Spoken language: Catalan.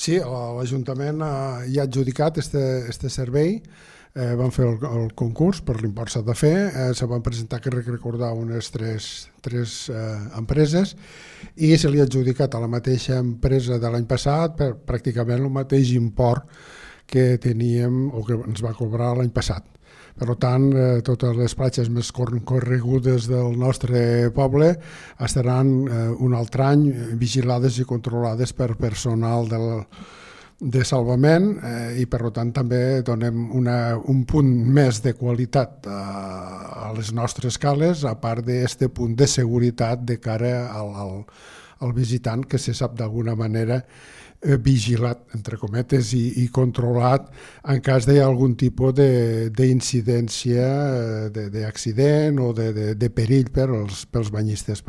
Sí, l'Ajuntament ja ha adjudicat este servei. Van fer el concurs per l'import s'ha de fer, se van presentar, crec recordar, unes tres empreses i se li ha adjudicat a la mateixa empresa de l'any passat per pràcticament el mateix import que teníem o que ens va cobrar l'any passat. Per tant, totes les platges més corregudes del nostre poble estaran un altre any vigilades i controlades per personal de salvament i per tant també donem un punt més de qualitat a les nostres cales, a part d'aquest punt de seguretat de cara al visitant, que se sap d'alguna manera vigilat, entre cometes, i controlat en cas d'algun tipus d'incidència, d'accident o de perill pels banyistes.